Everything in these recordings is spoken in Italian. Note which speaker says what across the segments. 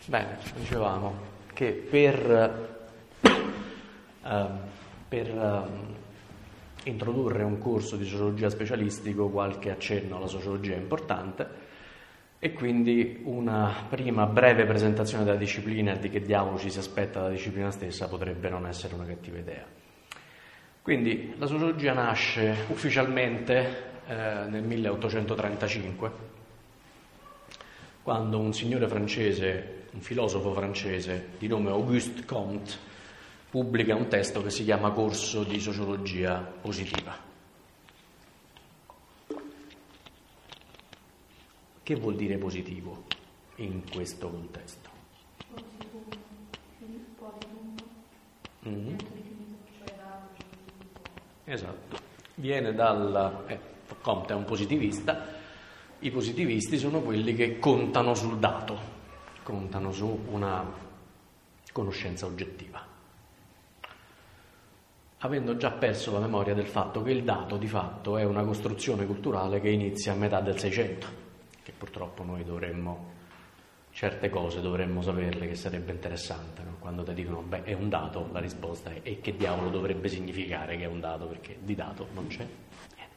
Speaker 1: Bene, dicevamo che per introdurre un corso di sociologia specialistico qualche accenno alla sociologia è importante e quindi una prima breve presentazione della disciplina e di che diavolo ci si aspetta dalla disciplina stessa potrebbe non essere una cattiva idea. Quindi la sociologia nasce ufficialmente nel 1835, quando un signore francese, un filosofo francese di nome Auguste Comte, pubblica un testo che si chiama Corso di sociologia positiva. Che vuol dire positivo in questo contesto? Esatto, viene Comte è un positivista. I positivisti sono quelli che contano sul dato, contano su una conoscenza oggettiva, avendo già perso la memoria del fatto che il dato di fatto è una costruzione culturale che inizia a metà del Seicento, che purtroppo noi certe cose dovremmo saperle, che sarebbe interessante, no? Quando ti dicono è un dato, la risposta è e che diavolo dovrebbe significare che è un dato, perché di dato non c'è niente.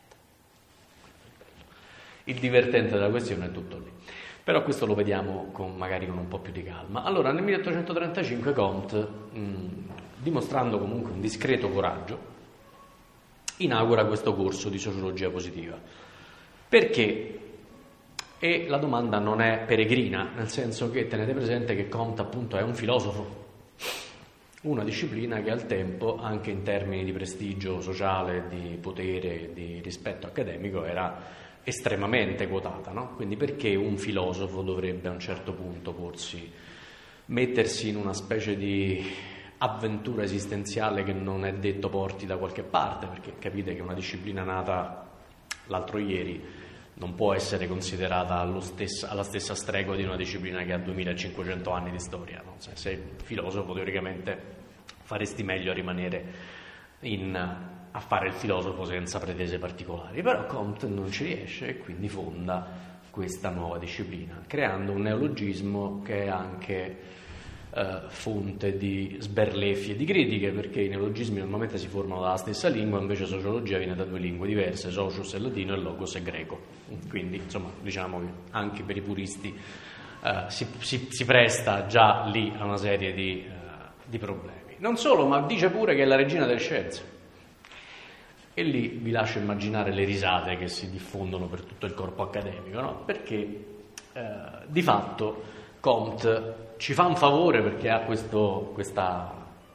Speaker 1: Il divertente della questione è tutto lì. Però questo lo vediamo magari con un po' più di calma. Allora, nel 1835 Comte, dimostrando comunque un discreto coraggio, inaugura questo corso di sociologia positiva. Perché? E la domanda non è peregrina, nel senso che tenete presente che Comte appunto è un filosofo, una disciplina che al tempo, anche in termini di prestigio sociale, di potere, di rispetto accademico, era estremamente quotata, no? Quindi perché un filosofo dovrebbe a un certo punto mettersi in una specie di avventura esistenziale che non è detto porti da qualche parte, perché capite che una disciplina nata l'altro ieri non può essere considerata alla stessa stregua di una disciplina che ha 2500 anni di storia, no? Se sei filosofo teoricamente faresti meglio a rimanere a fare il filosofo senza pretese particolari, però Comte non ci riesce e quindi fonda questa nuova disciplina, creando un neologismo che è anche fonte di sberleffi e di critiche, perché i neologismi normalmente si formano dalla stessa lingua, invece sociologia viene da due lingue diverse, socius è latino e logos è greco, quindi insomma diciamo che anche per i puristi si presta già lì a una serie di problemi. Non solo, ma dice pure che è la regina delle scienze. E lì vi lascio immaginare le risate che si diffondono per tutto il corpo accademico, no? Perché di fatto Comte ci fa un favore perché ha questa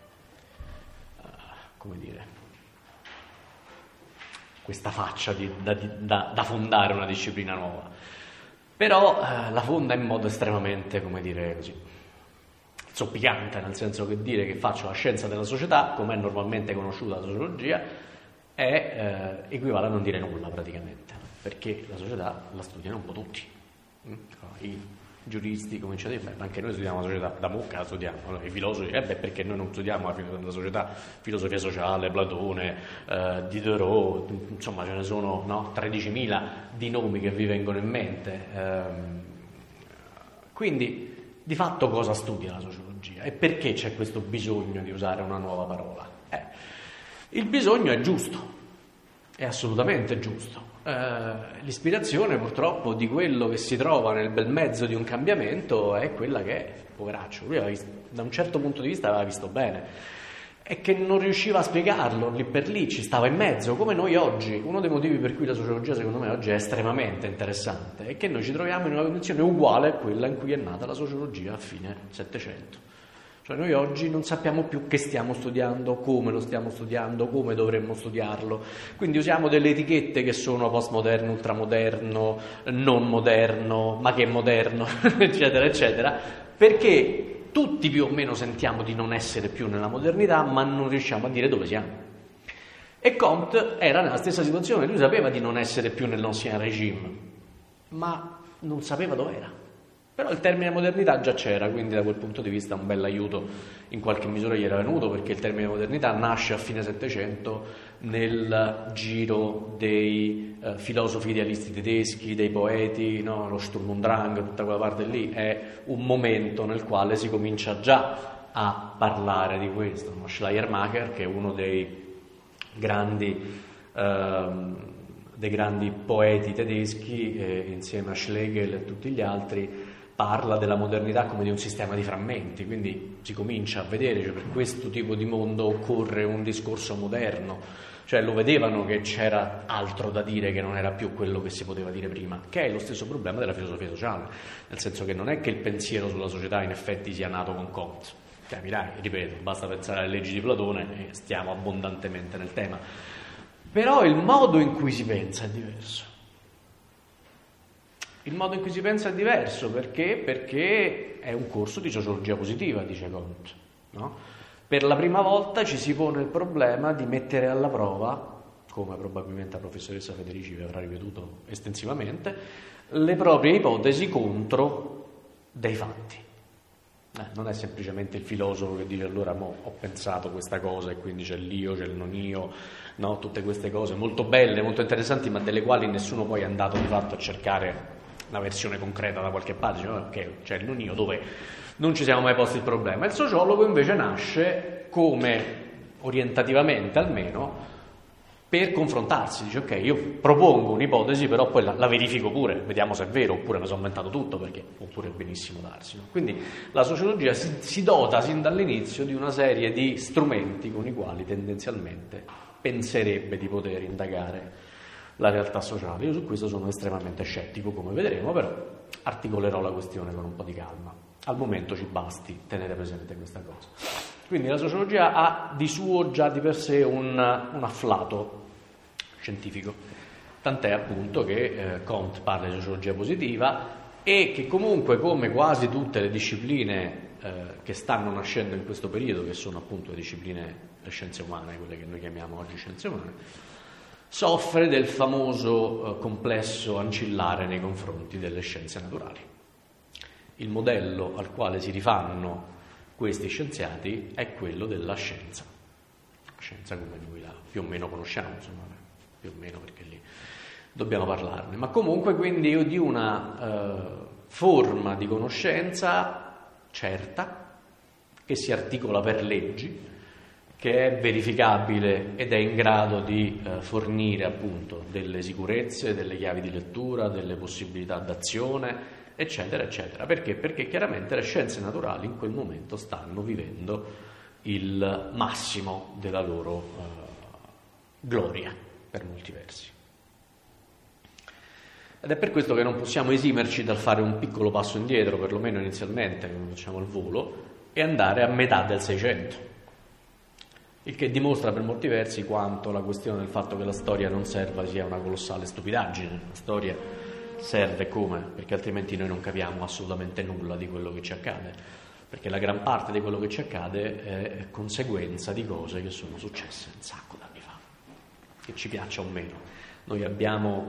Speaker 1: faccia da fondare una disciplina nuova, però la fonda in modo estremamente, zoppicante, nel senso che dire che faccio la scienza della società, come è normalmente conosciuta la sociologia, equivale a non dire nulla praticamente, perché la società la studiano un po' tutti. I giuristi cominciano a dire, anche noi studiamo la società, da mucca la studiamo, no? I filosofi, perché noi non studiamo la società, filosofia sociale, Platone, Diderot, insomma ce ne sono 13.000 di nomi che vi vengono in mente. Quindi di fatto cosa studia la sociologia e perché c'è questo bisogno di usare una nuova parola? Il bisogno è giusto, è assolutamente giusto. L'ispirazione purtroppo di quello che si trova nel bel mezzo di un cambiamento è quella che è, poveraccio, lui da un certo punto di vista aveva visto bene e che non riusciva a spiegarlo lì per lì, ci stava in mezzo, come noi oggi. Uno dei motivi per cui la sociologia secondo me oggi è estremamente interessante è che noi ci troviamo in una condizione uguale a quella in cui è nata la sociologia a fine Settecento. Cioè noi oggi non sappiamo più che stiamo studiando, come lo stiamo studiando, come dovremmo studiarlo, quindi usiamo delle etichette che sono postmoderno, ultramoderno, non moderno, ma che è moderno, eccetera, eccetera, perché tutti più o meno sentiamo di non essere più nella modernità, ma non riusciamo a dire dove siamo. E Comte era nella stessa situazione, lui sapeva di non essere più nell'ancien régime, ma non sapeva dove era. Però il termine modernità già c'era, quindi da quel punto di vista un bel aiuto in qualche misura gli era venuto, perché il termine modernità nasce a fine Settecento nel giro dei filosofi idealisti tedeschi, dei poeti, no? Lo Sturm und Drang, tutta quella parte lì è un momento nel quale si comincia già a parlare di questo, no? Schleiermacher, che è uno dei grandi poeti tedeschi, insieme a Schlegel e tutti gli altri, parla della modernità come di un sistema di frammenti, quindi si comincia a vedere, cioè, per questo tipo di mondo occorre un discorso moderno, cioè lo vedevano che c'era altro da dire, che non era più quello che si poteva dire prima, che è lo stesso problema della filosofia sociale, nel senso che non è che il pensiero sulla società in effetti sia nato con Comte, capirai, ripeto, basta pensare alle leggi di Platone e stiamo abbondantemente nel tema, però il modo in cui si pensa è diverso. Il modo in cui si pensa è diverso perché è un corso di sociologia positiva, dice Comte, no? Per la prima volta ci si pone il problema di mettere alla prova, come probabilmente la professoressa Federici vi avrà ripetuto estensivamente, le proprie ipotesi contro dei fatti. Non è semplicemente il filosofo che dice allora ho pensato questa cosa e quindi c'è l'io, c'è il non io, no? Tutte queste cose molto belle, molto interessanti, ma delle quali nessuno poi è andato di fatto a cercare una versione concreta da qualche parte, dice, ok, c'è il non io dove non ci siamo mai posti il problema. Il sociologo invece nasce come, orientativamente almeno, per confrontarsi, dice ok, io propongo un'ipotesi, però poi la verifico pure, vediamo se è vero, oppure mi sono inventato tutto, oppure è benissimo darsi, no? Quindi la sociologia si dota sin dall'inizio di una serie di strumenti con i quali tendenzialmente penserebbe di poter indagare la realtà sociale. Io su questo sono estremamente scettico, come vedremo, però articolerò la questione con un po' di calma. Al momento ci basti tenere presente questa cosa. Quindi la sociologia ha di suo già di per sé un afflato scientifico, tant'è appunto che Comte parla di sociologia positiva e che comunque, come quasi tutte le discipline che stanno nascendo in questo periodo, che sono appunto le discipline, le scienze umane, quelle che noi chiamiamo oggi scienze umane, soffre del famoso complesso ancillare nei confronti delle scienze naturali. Il modello al quale si rifanno questi scienziati è quello della scienza come noi la più o meno conosciamo, insomma, più o meno perché lì dobbiamo parlarne, ma comunque quindi di una forma di conoscenza certa, che si articola per leggi, che è verificabile ed è in grado di fornire appunto delle sicurezze, delle chiavi di lettura, delle possibilità d'azione, eccetera, eccetera. Perché? Perché chiaramente le scienze naturali in quel momento stanno vivendo il massimo della loro gloria, per molti versi. Ed è per questo che non possiamo esimerci dal fare un piccolo passo indietro, perlomeno inizialmente, come facciamo al volo, e andare a metà del Seicento. Il che dimostra per molti versi quanto la questione del fatto che la storia non serva sia una colossale stupidaggine. La storia serve come? Perché altrimenti noi non capiamo assolutamente nulla di quello che ci accade, perché la gran parte di quello che ci accade è conseguenza di cose che sono successe un sacco d'anni fa, che ci piaccia o meno. Noi abbiamo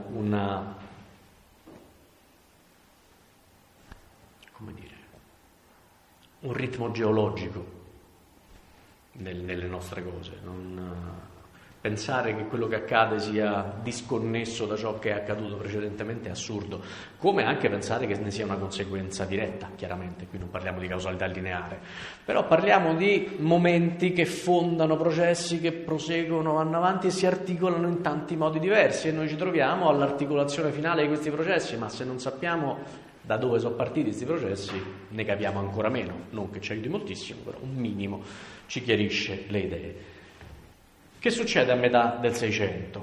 Speaker 1: un ritmo geologico nelle nostre cose, pensare che quello che accade sia disconnesso da ciò che è accaduto precedentemente è assurdo, come anche pensare che ne sia una conseguenza diretta. Chiaramente qui non parliamo di causalità lineare, però parliamo di momenti che fondano processi che proseguono, vanno avanti e si articolano in tanti modi diversi, e noi ci troviamo all'articolazione finale di questi processi, ma se non sappiamo da dove sono partiti questi processi ne capiamo ancora meno, non che ci aiuti moltissimo, però un minimo ci chiarisce le idee. Che succede a metà del Seicento?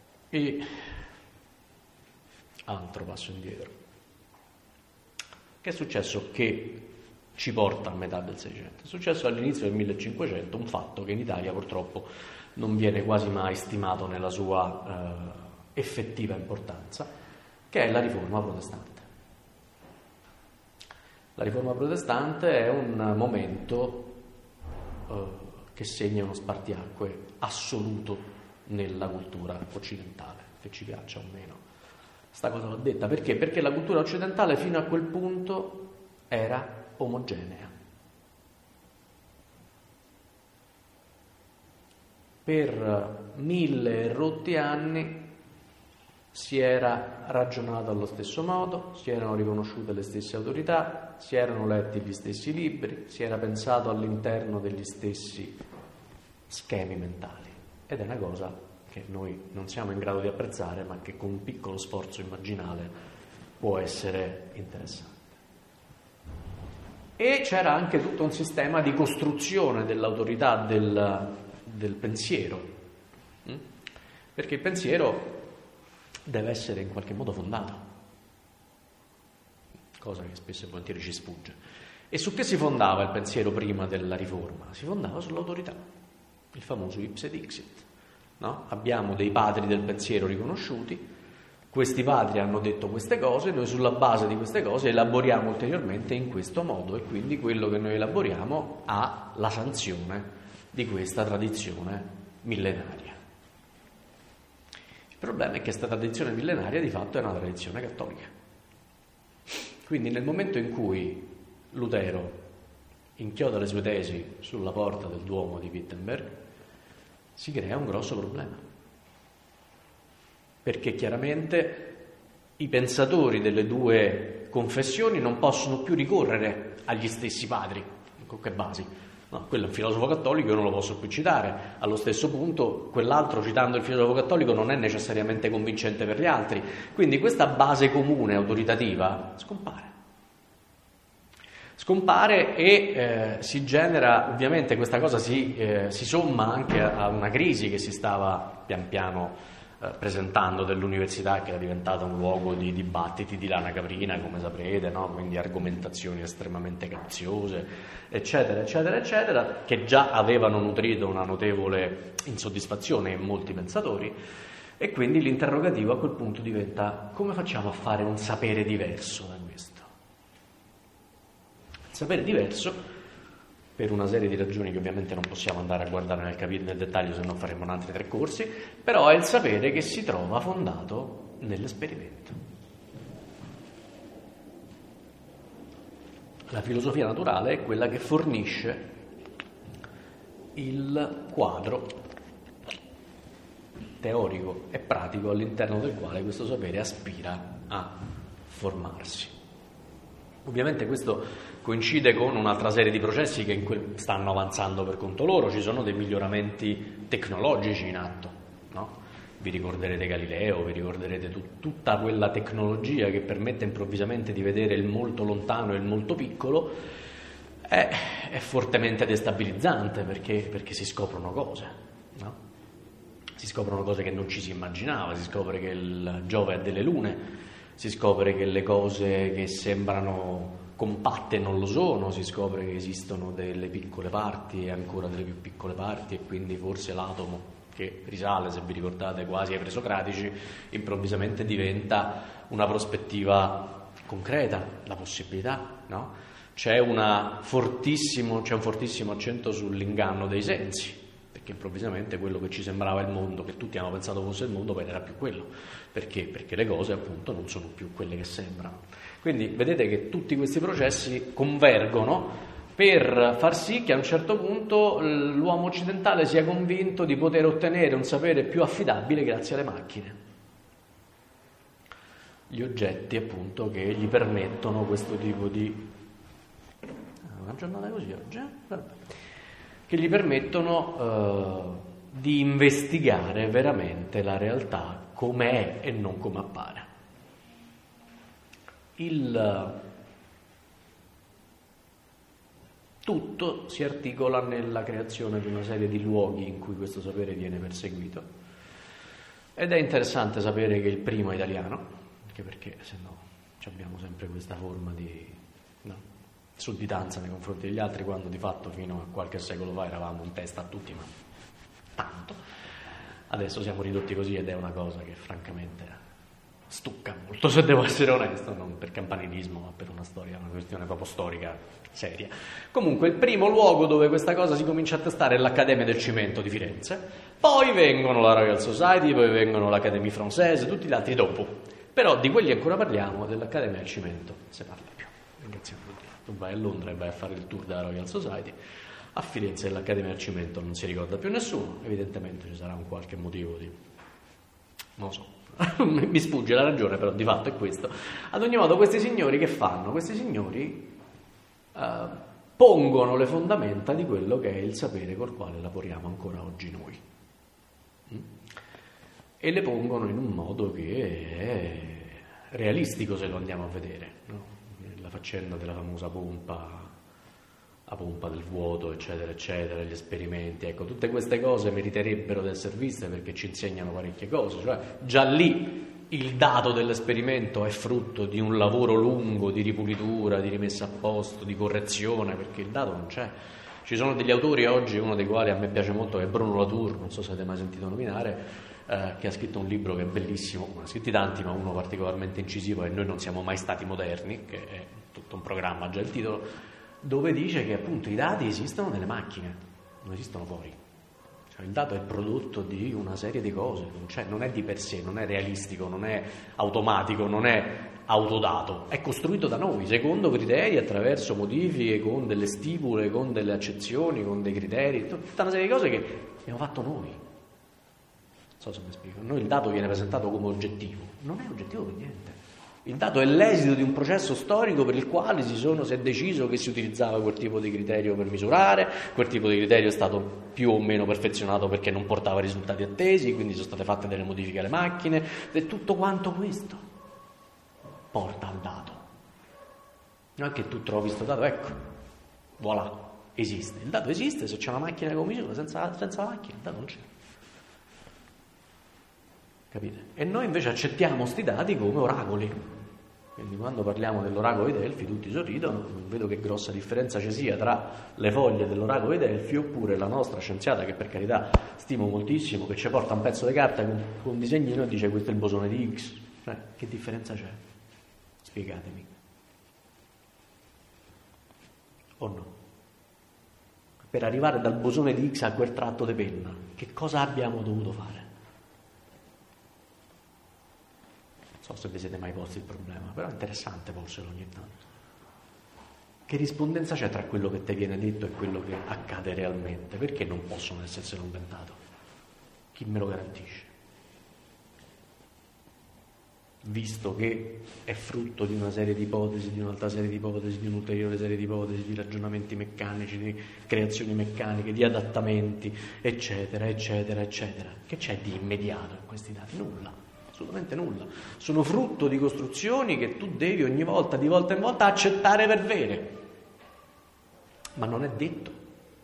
Speaker 1: Altro passo indietro. Che è successo che ci porta a metà del Seicento? È successo all'inizio del 1500 un fatto che in Italia purtroppo non viene quasi mai stimato nella sua effettiva importanza, che è la riforma protestante. La riforma protestante è un momento che segna uno spartiacque assoluto nella cultura occidentale, che ci piaccia o meno. Sta cosa l'ho detta perché? Perché la cultura occidentale fino a quel punto era omogenea. Per 1000 e rotti anni si era ragionato allo stesso modo, si erano riconosciute le stesse autorità, si erano letti gli stessi libri, si era pensato all'interno degli stessi schemi mentali. Ed è una cosa che noi non siamo in grado di apprezzare, ma che con un piccolo sforzo immaginale può essere interessante. E c'era anche tutto un sistema di costruzione dell'autorità del pensiero, perché il pensiero deve essere in qualche modo fondato, cosa che spesso e volentieri ci sfugge. E su che si fondava il pensiero prima della riforma? Si fondava sull'autorità, il famoso ipse dixit, no? Abbiamo dei padri del pensiero riconosciuti, questi padri hanno detto queste cose, noi sulla base di queste cose elaboriamo ulteriormente in questo modo, e quindi quello che noi elaboriamo ha la sanzione di questa tradizione millenaria. Il problema è che questa tradizione millenaria di fatto è una tradizione cattolica. Quindi nel momento in cui Lutero inchioda le sue tesi sulla porta del Duomo di Wittenberg, si crea un grosso problema. Perché chiaramente i pensatori delle due confessioni non possono più ricorrere agli stessi padri. Con che basi? No, quello è un filosofo cattolico, io non lo posso più citare. Allo stesso punto, quell'altro, citando il filosofo cattolico, non è necessariamente convincente per gli altri. Quindi questa base comune autoritativa scompare e si genera, ovviamente questa cosa si somma anche a una crisi che si stava pian piano presentando dell'università, che era diventata un luogo di dibattiti di lana caprina, come saprete, no? Quindi argomentazioni estremamente capziose, eccetera, eccetera, eccetera, che già avevano nutrito una notevole insoddisfazione in molti pensatori, e quindi l'interrogativo a quel punto diventa: come facciamo a fare un sapere diverso da questo? Il sapere diverso, per una serie di ragioni che ovviamente non possiamo andare a guardare nel dettaglio, se no faremo altri 3 corsi, però è il sapere che si trova fondato nell'esperimento. La filosofia naturale è quella che fornisce il quadro teorico e pratico all'interno del quale questo sapere aspira a formarsi. Ovviamente questo coincide con un'altra serie di processi che stanno avanzando per conto loro. Ci sono dei miglioramenti tecnologici in atto, no? Vi ricorderete Galileo, vi ricorderete tutta quella tecnologia che permette improvvisamente di vedere il molto lontano e il molto piccolo. È fortemente destabilizzante perché si scoprono cose, no? Si scoprono cose che non ci si immaginava, si scopre che il Giove ha delle lune, si scopre che le cose che sembrano compatte non lo sono, si scopre che esistono delle piccole parti e ancora delle più piccole parti, e quindi forse l'atomo, che risale, se vi ricordate, quasi ai presocratici, improvvisamente diventa una prospettiva concreta, la possibilità, no? C'è un fortissimo accento sull'inganno dei sensi, perché improvvisamente quello che ci sembrava il mondo, che tutti hanno pensato fosse il mondo, poi era più quello. Perché? Perché le cose appunto non sono più quelle che sembrano. Quindi vedete che tutti questi processi convergono per far sì che a un certo punto l'uomo occidentale sia convinto di poter ottenere un sapere più affidabile grazie alle macchine. Gli oggetti appunto che gli permettono questo tipo di... Una giornata così oggi? Vabbè. Che gli permettono di investigare veramente la realtà come è e non come appare. Tutto si articola nella creazione di una serie di luoghi in cui questo sapere viene perseguito, ed è interessante sapere che il primo è italiano, anche perché se no abbiamo sempre questa forma di sudditanza nei confronti degli altri, quando di fatto fino a qualche secolo fa eravamo in testa a tutti, ma tanto. Adesso siamo ridotti così ed è una cosa che francamente stucca molto, se devo essere onesto, non per campanilismo ma per una questione proprio storica seria. Comunque il primo luogo dove questa cosa si comincia a testare è l'Accademia del Cimento di Firenze, poi vengono la Royal Society, poi vengono l'Académie Française, tutti gli altri dopo, però di quelli ancora parliamo, dell'Accademia del Cimento si parla più. ringraziamo Dio. Tu vai a Londra e vai a fare il tour della Royal Society, a Firenze dell'Accademia Arcimento non si ricorda più nessuno, evidentemente ci sarà un qualche motivo di... non lo so, mi sfugge la ragione, però di fatto è questo. Ad ogni modo questi signori che fanno? Questi signori pongono le fondamenta di quello che è il sapere col quale lavoriamo ancora oggi noi. E le pongono in un modo che è realistico se lo andiamo a vedere, no? La faccenda della famosa pompa, la pompa del vuoto, eccetera, eccetera, gli esperimenti, ecco, tutte queste cose meriterebbero di essere viste perché ci insegnano parecchie cose, cioè già lì il dato dell'esperimento è frutto di un lavoro lungo di ripulitura, di rimessa a posto, di correzione, perché il dato non c'è. Ci sono degli autori oggi, uno dei quali a me piace molto, che è Bruno Latour, non so se avete mai sentito nominare, che ha scritto un libro che è bellissimo, ne ha scritti tanti, ma uno particolarmente incisivo, è Noi non siamo mai stati moderni, che è tutto un programma, già il titolo, dove dice che appunto i dati esistono nelle macchine, non esistono fuori. Cioè, il dato è il prodotto di una serie di cose, non è di per sé, non è realistico, non è automatico, non è autodato, è costruito da noi, secondo criteri, attraverso modifiche, con delle stipule, con delle accezioni, con dei criteri, tutta una serie di cose che abbiamo fatto noi. Non so se mi spiego. Noi il dato viene presentato come oggettivo, non è oggettivo per niente. Il dato è l'esito di un processo storico per il quale si è deciso che si utilizzava quel tipo di criterio per misurare, quel tipo di criterio è stato più o meno perfezionato perché non portava i risultati attesi, quindi sono state fatte delle modifiche alle macchine, e tutto quanto questo porta al dato. Non è che tu trovi questo dato, ecco, voilà, esiste. Il dato esiste se c'è una macchina che lo misura, senza la macchina il dato non c'è. Capite? E noi invece accettiamo sti dati come oracoli. Quindi quando parliamo dell'oracolo di Delfi tutti sorridono, non vedo che grossa differenza ci sia tra le foglie dell'oracolo di Delfi oppure la nostra scienziata, che per carità stimo moltissimo, che ci porta un pezzo di carta con un disegnino e dice questo è il bosone di Higgs. Che differenza c'è? Spiegatemi. O no? Per arrivare dal bosone di Higgs a quel tratto di penna, che cosa abbiamo dovuto fare? Non so se vi siete mai posti il problema, però è interessante porselo ogni tanto. Che rispondenza c'è tra quello che ti viene detto e quello che accade realmente? Perché non possono esserselo inventato? Chi me lo garantisce? Visto che è frutto di una serie di ipotesi, di un'altra serie di ipotesi, di un'ulteriore serie di ipotesi, di ragionamenti meccanici, di creazioni meccaniche, di adattamenti, eccetera, eccetera, eccetera. Che c'è di immediato in questi dati? Nulla. Assolutamente nulla. Sono frutto di costruzioni che tu devi ogni volta, di volta in volta, accettare per vere. Ma non è detto.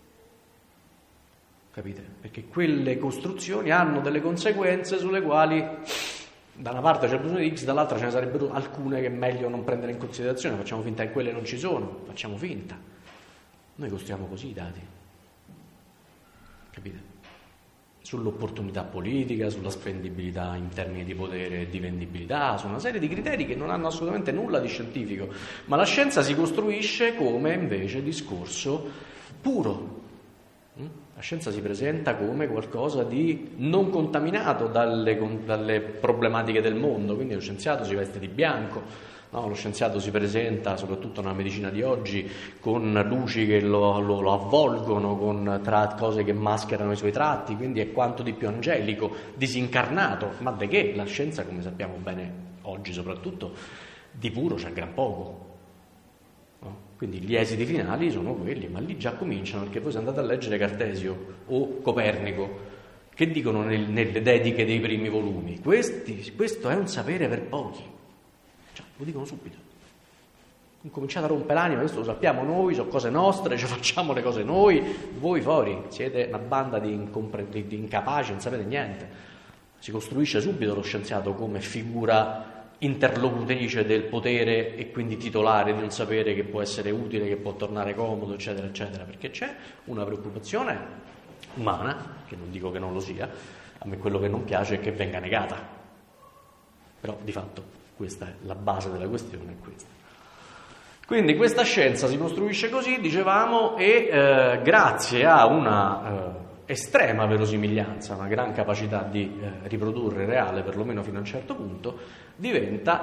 Speaker 1: Capite? Perché quelle costruzioni hanno delle conseguenze sulle quali da una parte c'è il bosone di Higgs, dall'altra ce ne sarebbero alcune che è meglio non prendere in considerazione. Facciamo finta che quelle non ci sono. Facciamo finta. Noi costruiamo così i dati. Capite? Sull'opportunità politica, sulla spendibilità in termini di potere e di vendibilità, su una serie di criteri che non hanno assolutamente nulla di scientifico, ma la scienza si costruisce come invece discorso puro. La scienza si presenta come qualcosa di non contaminato dalle problematiche del mondo, quindi lo scienziato si veste di bianco. No, lo scienziato si presenta, soprattutto nella medicina di oggi, con luci che lo avvolgono, con cose che mascherano i suoi tratti, quindi è quanto di più angelico, disincarnato. Ma de che? La scienza, come sappiamo bene oggi soprattutto, di puro c'è gran poco. No? Quindi gli esiti finali sono quelli, ma lì già cominciano, perché voi se andate a leggere Cartesio o Copernico, che dicono nelle dediche dei primi volumi? Questo è un sapere per pochi. Lo dicono subito. Incominciate a rompere l'anima, questo lo sappiamo noi, sono cose nostre, ci facciamo le cose noi, voi fuori siete una banda di incapaci, non sapete niente. Si costruisce subito lo scienziato come figura interlocutrice del potere e quindi titolare di un sapere che può essere utile, che può tornare comodo, eccetera, eccetera, perché c'è una preoccupazione umana, che non dico che non lo sia, a me quello che non piace è che venga negata, però di fatto questa è la base della questione, è questa. Quindi questa scienza si costruisce così, dicevamo, e grazie a una estrema verosimiglianza, una gran capacità di riprodurre reale, perlomeno fino a un certo punto, diventa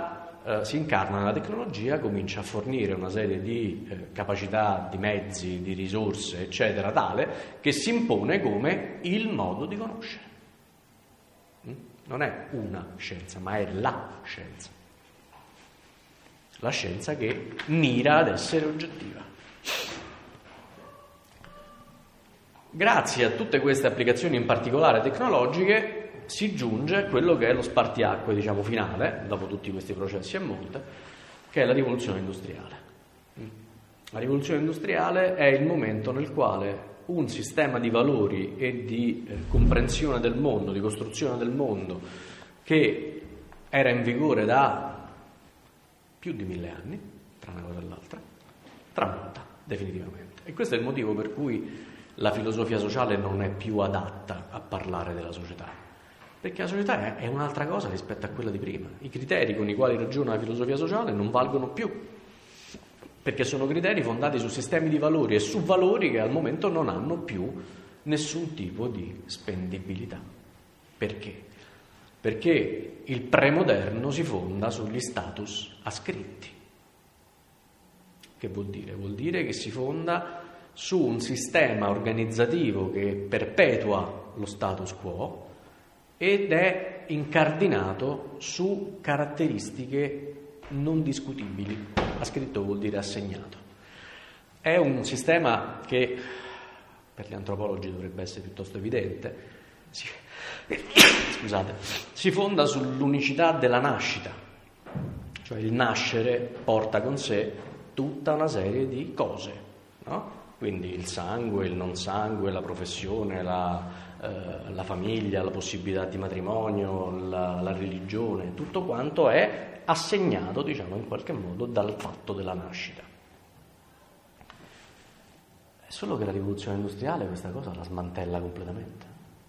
Speaker 1: si incarna nella tecnologia, comincia a fornire una serie di capacità, di mezzi, di risorse, eccetera, tale che si impone come il modo di conoscere. Non è una scienza, ma è la scienza. La scienza che mira ad essere oggettiva. Grazie a tutte queste applicazioni, in particolare tecnologiche, si giunge a quello che è lo spartiacque, diciamo, finale, dopo tutti questi processi a monte, che è la rivoluzione industriale. La rivoluzione industriale è il momento nel quale un sistema di valori e di comprensione del mondo, di costruzione del mondo, che era in vigore da più di 1000 anni, tra una cosa e l'altra, tramonta definitivamente. E questo è il motivo per cui la filosofia sociale non è più adatta a parlare della società. Perché la società è un'altra cosa rispetto a quella di prima. I criteri con i quali ragiona la filosofia sociale non valgono più, perché sono criteri fondati su sistemi di valori e su valori che al momento non hanno più nessun tipo di spendibilità. Perché? Perché il premoderno si fonda sugli status ascritti. Che vuol dire? Vuol dire che si fonda su un sistema organizzativo che perpetua lo status quo ed è incardinato su caratteristiche non discutibili. Ascritto vuol dire assegnato. È un sistema che per gli antropologi dovrebbe essere piuttosto evidente. Si fonda sull'unicità della nascita, cioè il nascere porta con sé tutta una serie di cose, no? Quindi il sangue, il non sangue, la professione, la famiglia, la possibilità di matrimonio, la religione, tutto quanto è assegnato, diciamo, in qualche modo dal fatto della nascita. È solo che la rivoluzione industriale questa cosa la smantella completamente.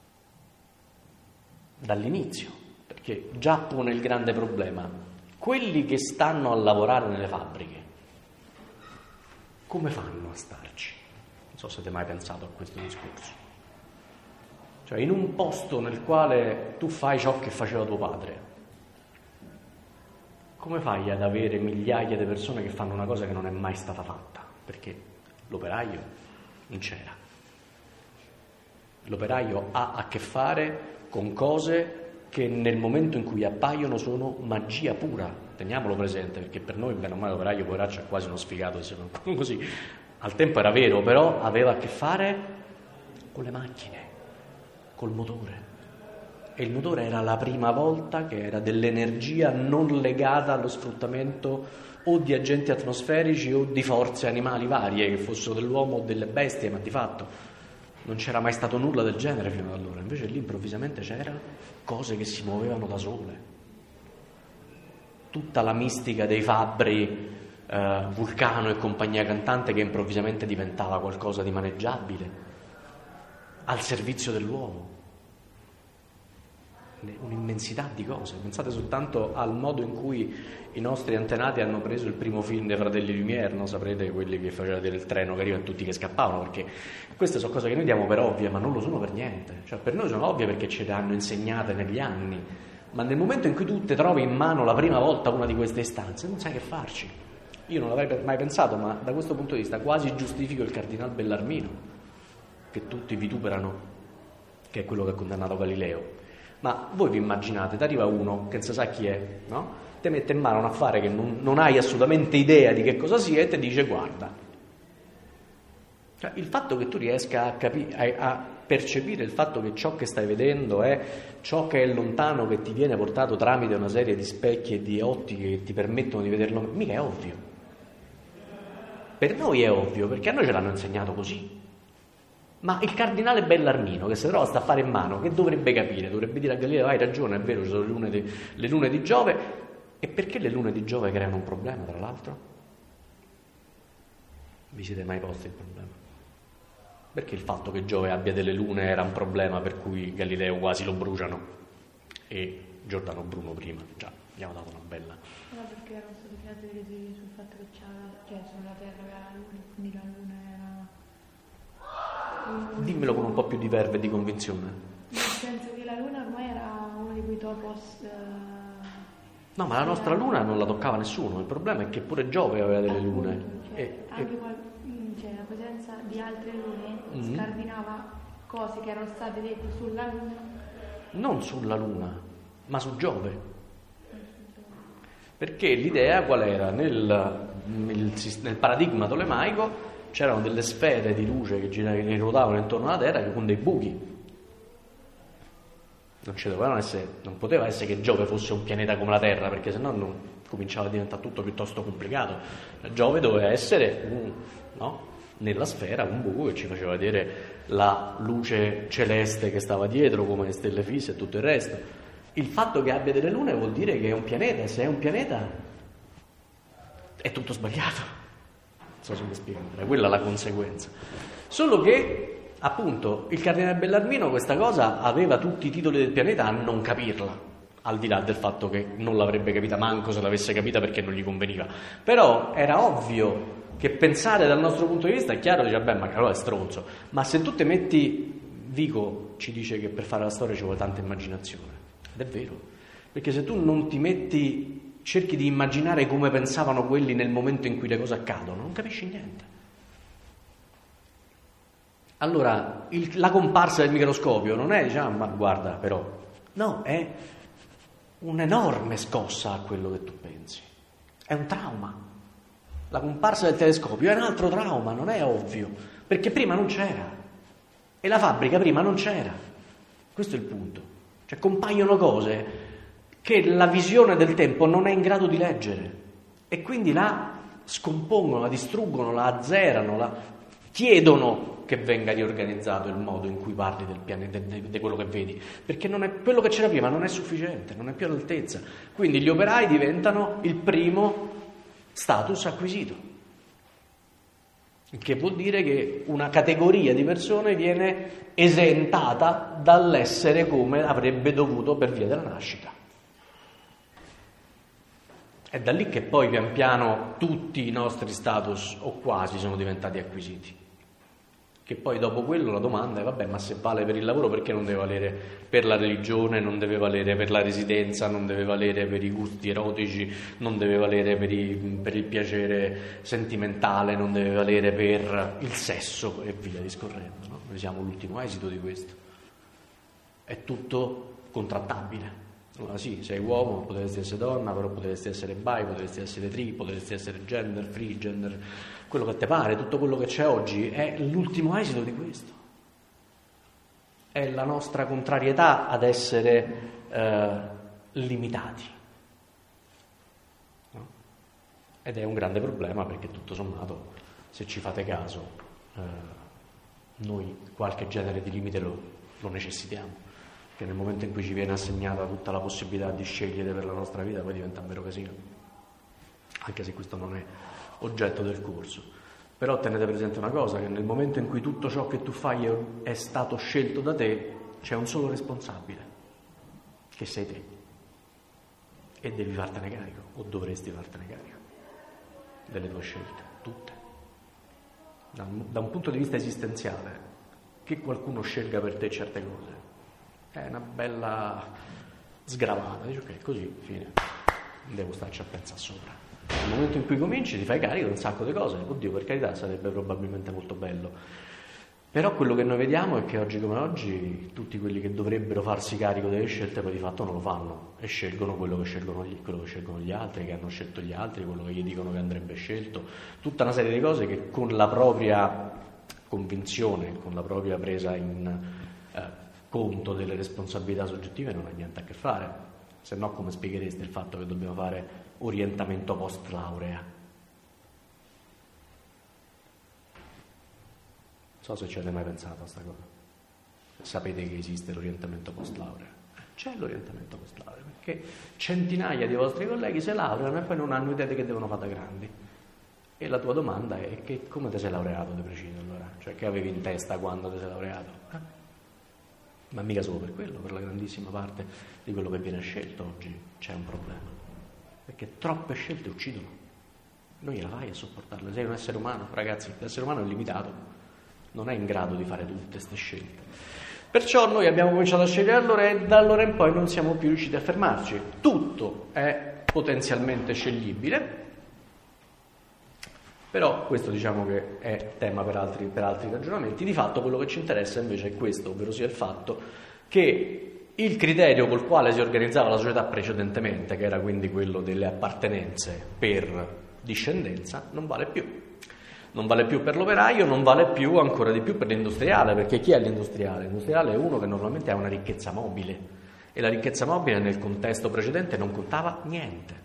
Speaker 1: Dall'inizio, perché già pone il grande problema. Quelli che stanno a lavorare nelle fabbriche, come fanno a starci? Non so se avete mai pensato a questo discorso. Cioè, in un posto nel quale tu fai ciò che faceva tuo padre, come fai ad avere migliaia di persone che fanno una cosa che non è mai stata fatta? Perché l'operaio non c'era. L'operaio ha a che fare con cose che nel momento in cui appaiono sono magia pura. Teniamolo presente, perché per noi, bene o male, l'operaio poveraccio è quasi uno sfigato, se non così. Al tempo era vero, però aveva a che fare con le macchine, col motore. E il motore era la prima volta che era dell'energia non legata allo sfruttamento o di agenti atmosferici o di forze animali varie, che fossero dell'uomo o delle bestie, ma di fatto non c'era mai stato nulla del genere fino ad allora. Invece lì improvvisamente c'era cose che si muovevano da sole. Tutta la mistica dei fabbri, Vulcano e compagnia cantante, che improvvisamente diventava qualcosa di maneggiabile, al servizio dell'uomo. Un'immensità di cose. Pensate soltanto al modo in cui i nostri antenati hanno preso il primo film dei fratelli Lumière, no? Saprete, quelli che facevano vedere il treno che arriva e tutti che scappavano, perché queste sono cose che noi diamo per ovvie, ma non lo sono per niente. Cioè, per noi sono ovvie perché ce le hanno insegnate negli anni, ma nel momento in cui tu ti trovi in mano la prima volta una di queste istanze non sai che farci. Io non l'avrei mai pensato, ma da questo punto di vista quasi giustifico il cardinal Bellarmino, che tutti vituperano, che è quello che ha condannato Galileo. Ma voi vi immaginate, ti arriva uno che non si sa chi è, no? Ti mette in mano un affare che non hai assolutamente idea di che cosa sia e ti dice guarda. Cioè, il fatto che tu riesca a percepire il fatto che ciò che stai vedendo è ciò che è lontano, che ti viene portato tramite una serie di specchi e di ottiche che ti permettono di vederlo, mica è ovvio. Per noi è ovvio, perché a noi ce l'hanno insegnato così. Ma il cardinale Bellarmino, che si trova sta affare in mano, che dovrebbe capire? Dovrebbe dire a Galileo: hai ragione, è vero, ci sono le lune di Giove. E perché le lune di Giove creano un problema, tra l'altro? Vi siete mai posti il problema? Perché il fatto che Giove abbia delle lune era un problema per cui Galileo quasi lo bruciano e Giordano Bruno prima? Già, abbiamo dato una bella...
Speaker 2: No, perché erano stati creati sul fatto che sulla Terra aveva la luna, quindi la luna era...
Speaker 1: Dimmelo con un po' più di verve e di convinzione.
Speaker 2: Nel senso che la luna ormai era uno di quei topos
Speaker 1: No, ma la nostra luna non la toccava nessuno, il problema è che pure Giove aveva delle lune.
Speaker 2: Anche la presenza di altre lune scardinava cose che erano state dette sulla luna.
Speaker 1: Non sulla luna, ma su Giove. Perché l'idea qual era? Nel paradigma tolemaico c'erano delle sfere di luce che ruotavano intorno alla Terra con dei buchi. Non poteva essere che Giove fosse un pianeta come la Terra, perché sennò cominciava a diventare tutto piuttosto complicato. Giove doveva essere nella sfera un buco che ci faceva vedere la luce celeste che stava dietro, come le stelle fisse e tutto il resto. Il fatto che abbia delle lune vuol dire che è un pianeta, e se è un pianeta è tutto sbagliato. Non so se mi spiego, è quella la conseguenza. Solo che appunto il cardinale Bellarmino questa cosa aveva tutti i titoli del pianeta a non capirla, al di là del fatto che non l'avrebbe capita manco se l'avesse capita perché non gli conveniva. Però era ovvio che pensare dal nostro punto di vista, è chiaro, dice vabbè, ma allora è stronzo, ma se tu ti metti, Vico ci dice che per fare la storia ci vuole tanta immaginazione, ed è vero, perché se tu non ti metti, cerchi di immaginare come pensavano quelli nel momento in cui le cose accadono, non capisci niente. Allora, la comparsa del microscopio non è, diciamo, ma guarda però, no, è un'enorme scossa a quello che tu pensi, è un trauma. La comparsa del telescopio è un altro trauma, non è ovvio, perché prima non c'era e la fabbrica prima non c'era. Questo è il punto. Cioè compaiono cose che la visione del tempo non è in grado di leggere e quindi la scompongono, la distruggono, la azzerano, chiedono che venga riorganizzato il modo in cui parli del pianeta, di quello che vedi, perché quello che c'era prima non è sufficiente, non è più all'altezza. Quindi gli operai diventano il primo status acquisito, che vuol dire che una categoria di persone viene esentata dall'essere come avrebbe dovuto per via della nascita. È da lì che poi pian piano tutti i nostri status, o quasi, sono diventati acquisiti. Che poi dopo quello la domanda è vabbè, ma se vale per il lavoro perché non deve valere per la religione, non deve valere per la residenza, non deve valere per i gusti erotici, non deve valere per il piacere sentimentale, non deve valere per il sesso e via discorrendo, no? Noi siamo l'ultimo esito di questo. È tutto contrattabile. Allora sì, sei uomo, potresti essere donna, però potresti essere bi, potresti essere tri, potresti essere gender, free, gender, quello che te pare, tutto quello che c'è oggi è l'ultimo esito di questo. È la nostra contrarietà ad essere limitati. No? Ed è un grande problema perché tutto sommato, se ci fate caso, noi qualche genere di limite lo necessitiamo. Che nel momento in cui ci viene assegnata tutta la possibilità di scegliere per la nostra vita poi diventa un vero casino, anche se questo non è oggetto del corso. Però tenete presente una cosa, che nel momento in cui tutto ciò che tu fai è stato scelto da te, c'è un solo responsabile, che sei te, e devi fartene carico, o dovresti fartene carico delle tue scelte, tutte. Da un punto di vista esistenziale, che qualcuno scelga per te certe cose è una bella sgravata, dici ok, così, fine, devo starci a pensare sopra. Nel momento in cui cominci ti fai carico di un sacco di cose, oddio, per carità, sarebbe probabilmente molto bello, però quello che noi vediamo è che oggi come oggi tutti quelli che dovrebbero farsi carico delle scelte poi di fatto non lo fanno e scelgono quello che scelgono gli altri, che hanno scelto gli altri, quello che gli dicono che andrebbe scelto, tutta una serie di cose che con la propria convinzione, con la propria presa in conto delle responsabilità soggettive non ha niente a che fare, se no come spieghereste il fatto che dobbiamo fare orientamento post laurea? Non so se ci avete mai pensato a sta cosa, sapete che esiste l'orientamento post laurea, c'è l'orientamento post laurea perché centinaia di vostri colleghi si laureano e poi non hanno idea di che devono fare da grandi, e la tua domanda è che come ti sei laureato di preciso allora? Cioè che avevi in testa quando ti sei laureato? Ma mica solo per quello, per la grandissima parte di quello che viene scelto oggi c'è un problema, perché troppe scelte uccidono, non gliela fai a sopportarle, sei un essere umano, ragazzi, l'essere umano è limitato, non è in grado di fare tutte queste scelte, perciò noi abbiamo cominciato a scegliere allora e da allora in poi non siamo più riusciti a fermarci, tutto è potenzialmente sceglibile, però questo diciamo che è tema per altri ragionamenti. Di fatto quello che ci interessa invece è questo, ovvero sia il fatto che il criterio col quale si organizzava la società precedentemente, che era quindi quello delle appartenenze per discendenza, non vale più. Non vale più per l'operaio, non vale più ancora di più per l'industriale, perché chi è l'industriale? L'industriale è uno che normalmente ha una ricchezza mobile, e la ricchezza mobile nel contesto precedente non contava niente.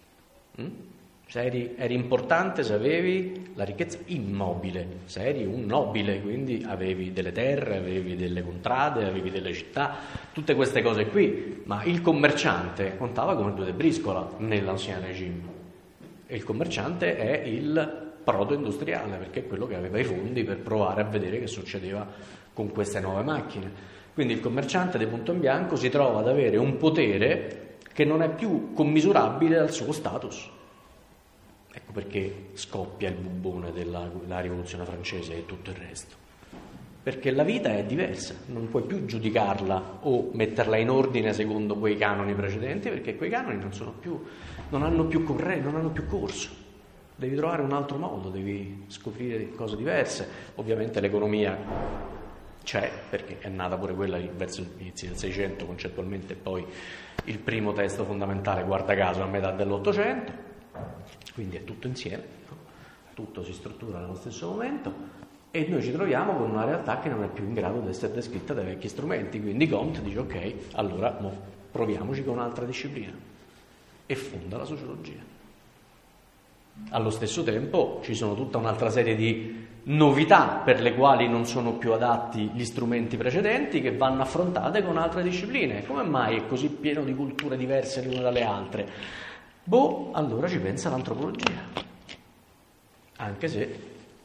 Speaker 1: Se eri importante se avevi la ricchezza immobile, se eri un nobile, quindi avevi delle terre, avevi delle contrade, avevi delle città, tutte queste cose qui, ma il commerciante contava come due de briscola nell'ancien regime, e il commerciante è il proto-industriale, perché è quello che aveva i fondi per provare a vedere che succedeva con queste nuove macchine. Quindi il commerciante di punto in bianco si trova ad avere un potere che non è più commisurabile al suo status. Ecco perché scoppia il bubbone della rivoluzione francese e tutto il resto. Perché la vita è diversa, non puoi più giudicarla o metterla in ordine secondo quei canoni precedenti, perché quei canoni non hanno più corso. Devi trovare un altro modo, devi scoprire cose diverse. Ovviamente l'economia c'è, perché è nata pure quella verso gli inizi del Seicento concettualmente, e poi il primo testo fondamentale, guarda caso, a metà dell'Ottocento. Quindi è tutto insieme, no? Tutto si struttura nello stesso momento, e noi ci troviamo con una realtà che non è più in grado di essere descritta dai vecchi strumenti. Quindi Comte dice: ok, allora proviamoci con un'altra disciplina, e fonda la sociologia. Allo stesso tempo ci sono tutta un'altra serie di novità per le quali non sono più adatti gli strumenti precedenti, che vanno affrontate con altre discipline. Come mai è così pieno di culture diverse le une dalle altre? Allora ci pensa l'antropologia, anche se,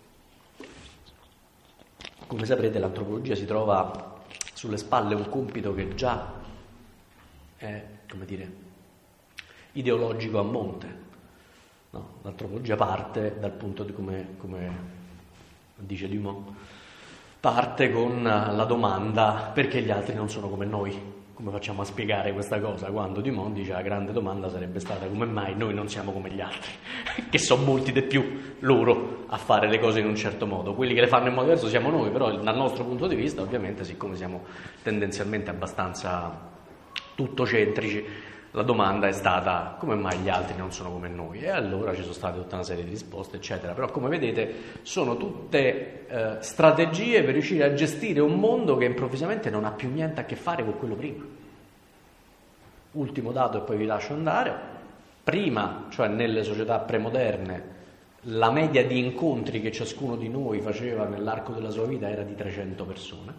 Speaker 1: come saprete, l'antropologia si trova sulle spalle un compito che già è, ideologico a monte. No, l'antropologia parte dal punto di, come dice Dumont, parte con la domanda: perché gli altri non sono come noi? Come facciamo a spiegare questa cosa? Quando Dumont dice: la grande domanda sarebbe stata: come mai noi non siamo come gli altri? Che sono molti di più loro a fare le cose in un certo modo. Quelli che le fanno in modo diverso siamo noi, però dal nostro punto di vista, ovviamente, siccome siamo tendenzialmente abbastanza tuttocentrici, la domanda è stata: come mai gli altri non sono come noi? E allora ci sono state tutta una serie di risposte, eccetera. Però, come vedete, sono tutte strategie per riuscire a gestire un mondo che improvvisamente non ha più niente a che fare con quello prima. Ultimo dato e poi vi lascio andare. Prima, cioè nelle società premoderne, la media di incontri che ciascuno di noi faceva nell'arco della sua vita era di 300 persone.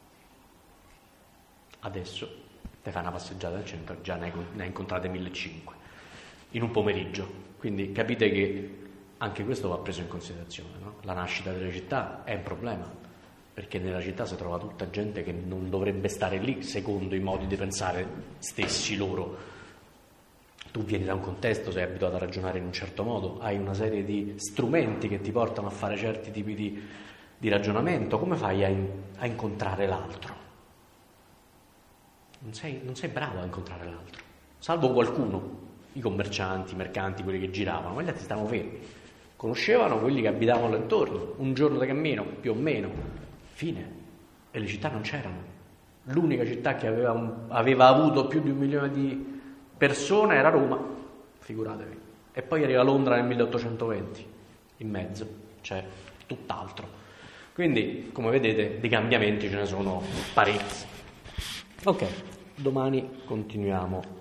Speaker 1: Adesso te fai una passeggiata al centro, già ne hai incontrate 1.500 in un pomeriggio. Quindi capite che anche questo va preso in considerazione, no? La nascita delle città è un problema, perché nella città si trova tutta gente che non dovrebbe stare lì secondo i modi di pensare stessi loro. Tu vieni da un contesto, sei abituato a ragionare in un certo modo, hai una serie di strumenti che ti portano a fare certi tipi di ragionamento. Come fai a incontrare l'altro? Non sei bravo a incontrare l'altro, salvo qualcuno, i commercianti, i mercanti, quelli che giravano, ma gli altri stavano fermi, conoscevano quelli che abitavano là intorno, un giorno di cammino più o meno, fine. E le città non c'erano. L'unica città che aveva avuto più di 1 milione di persone era Roma, figuratevi. E poi arriva Londra nel 1820, in mezzo c'è tutt'altro. Quindi, come vedete, di cambiamenti ce ne sono parecchi. Ok, domani continuiamo